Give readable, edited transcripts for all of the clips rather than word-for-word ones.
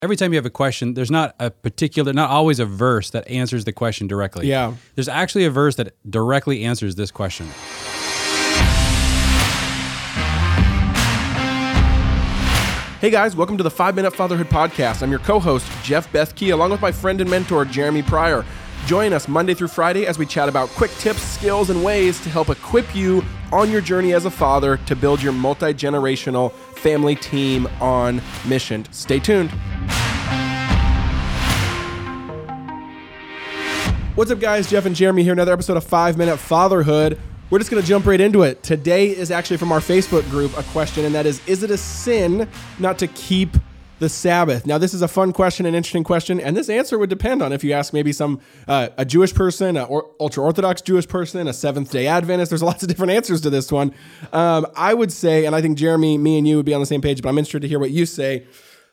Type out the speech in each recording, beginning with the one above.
every time you have a question, there's not always a verse that answers the question directly. Yeah. There's actually a verse that directly answers this question. Hey guys, welcome to the 5-Minute Fatherhood Podcast. I'm your co-host, Jeff Bethke, along with my friend and mentor, Jeremy Pryor. Join us Monday through Friday as we chat about quick tips, skills, and ways to help equip you on your journey as a father to build your multi-generational family team on mission. Stay tuned. What's up, guys? Jeff and Jeremy here, another episode of 5-Minute Fatherhood. We're just going to jump right into it. Today is actually from our Facebook group a question, and that is it a sin not to keep the Sabbath? Now, this is a fun question, an interesting question, and this answer would depend on if you ask maybe a Jewish person, or ultra-Orthodox Jewish person, a Seventh-day Adventist. There's lots of different answers to this one. I would say, and I think Jeremy, me and you would be on the same page, but I'm interested to hear what you say.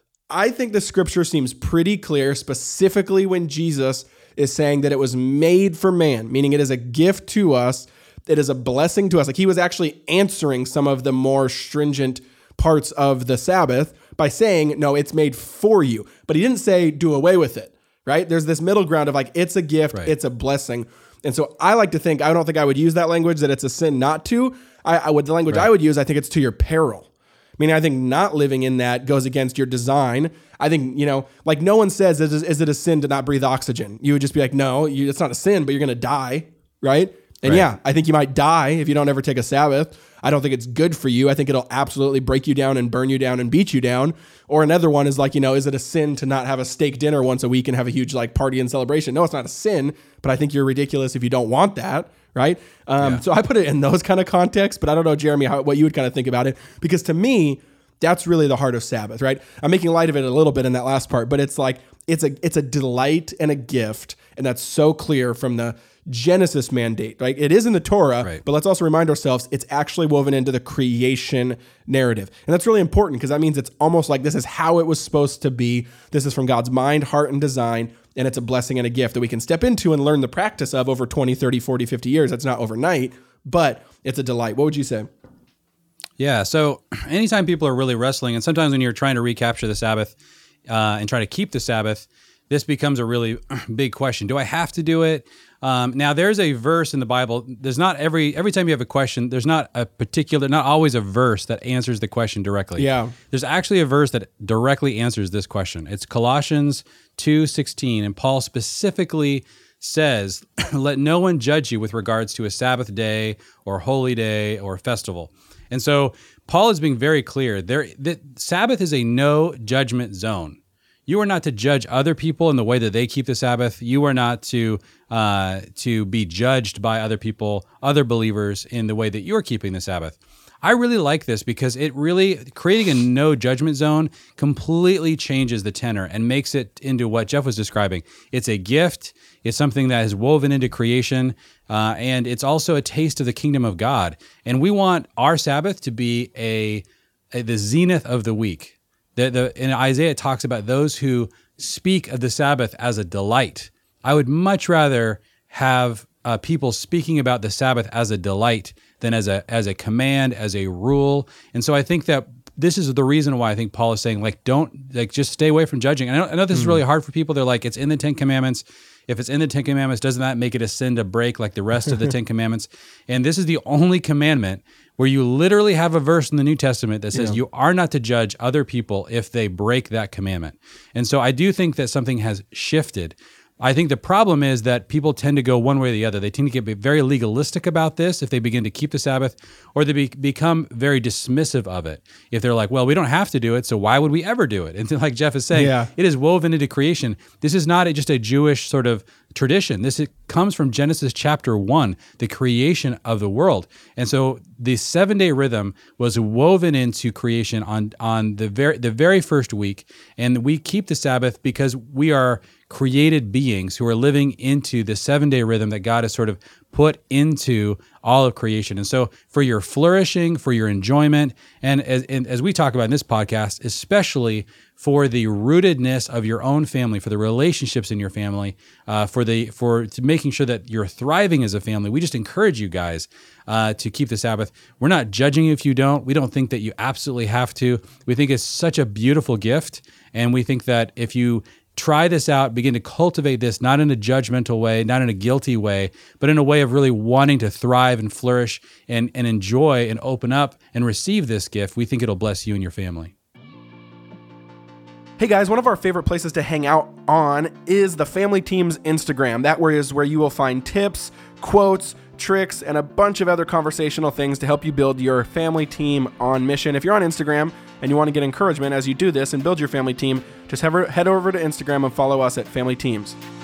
I think the scripture seems pretty clear, specifically when Jesus is saying that it was made for man, meaning it is a gift to us. It is a blessing to us. Like, he was actually answering some of the more stringent parts of the Sabbath by saying, no, it's made for you. But he didn't say do away with it, right? There's this middle ground of like, it's a gift, right. It's a blessing. And so I like to think, I don't think I would use that language that it's a sin not to. I would use, I think it's to your peril. I mean, I think not living in that goes against your design. I think, like no one says, is it a sin to not breathe oxygen? You would just be like, no, it's not a sin, but you're going to die, right? And yeah, I think you might die if you don't ever take a Sabbath. I don't think it's good for you. I think it'll absolutely break you down and burn you down and beat you down. Or another one is like, is it a sin to not have a steak dinner once a week and have a huge like party and celebration? No, it's not a sin, but I think you're ridiculous if you don't want that, right? So I put it in those kind of contexts, but I don't know, Jeremy, what you would kind of think about it. Because to me, that's really the heart of Sabbath, right? I'm making light of it a little bit in that last part, but it's like, it's a delight and a gift. And that's so clear from the Genesis mandate, right? It is in the Torah, right. But let's also remind ourselves it's actually woven into the creation narrative. And that's really important because that means it's almost like this is how it was supposed to be. This is from God's mind, heart, and design. And it's a blessing and a gift that we can step into and learn the practice of over 20, 30, 40, 50 years. That's not overnight, but it's a delight. What would you say? Yeah, so anytime people are really wrestling, and sometimes when you're trying to recapture the Sabbath and try to keep the Sabbath, this becomes a really big question. Do I have to do it? Now, there's a verse in the Bible. There's not every time you have a question, there's not always a verse that answers the question directly. Yeah. There's actually a verse that directly answers this question. It's Colossians 2:16, and Paul specifically says, "Let no one judge you with regards to a Sabbath day or holy day or festival." And so Paul is being very clear. The Sabbath is a no judgment zone. You are not to judge other people in the way that they keep the Sabbath. You are not to be judged by other people, other believers, in the way that you're keeping the Sabbath. I really like this because it really, creating a no judgment zone completely changes the tenor and makes it into what Jeff was describing. It's a gift. It's something that is woven into creation, and it's also a taste of the kingdom of God. And we want our Sabbath to be the zenith of the week. In Isaiah, it talks about those who speak of the Sabbath as a delight. I would much rather have people speaking about the Sabbath as a delight than as a command, as a rule. And so I think that this is the reason why I think Paul is saying, just stay away from judging. I know this is really hard for people. They're like, it's in the Ten Commandments. If it's in the Ten Commandments, doesn't that make it a sin to break like the rest of the Ten Commandments? And this is the only commandment where you literally have a verse in the New Testament that says you are not to judge other people if they break that commandment. And so I do think that something has shifted. I think the problem is that people tend to go one way or the other. They tend to get very legalistic about this if they begin to keep the Sabbath, or they become very dismissive of it. If they're like, well, we don't have to do it, so why would we ever do it? And like Jeff is saying, it is woven into creation. This is not just a Jewish sort of tradition. It comes from Genesis chapter 1, the creation of the world. And so the 7-day rhythm was woven into creation on the very first week, and we keep the Sabbath because we are created beings who are living into the 7-day rhythm that God has sort of put into all of creation. And so for your flourishing, for your enjoyment, and as we talk about in this podcast, especially for the rootedness of your own family, for the relationships in your family, for making sure that you're thriving as a family, we just encourage you guys to keep the Sabbath. We're not judging you if you don't. We don't think that you absolutely have to. We think it's such a beautiful gift, and we think that if you try this out, begin to cultivate this, not in a judgmental way, not in a guilty way, but in a way of really wanting to thrive and flourish and enjoy and open up and receive this gift, we think it'll bless you and your family. Hey guys, one of our favorite places to hang out on is the Family Team's Instagram. That is where you will find tips, quotes, tricks, and a bunch of other conversational things to help you build your family team on mission. If you're on Instagram and you want to get encouragement as you do this and build your family team, just head over to Instagram and follow us at Family Teams.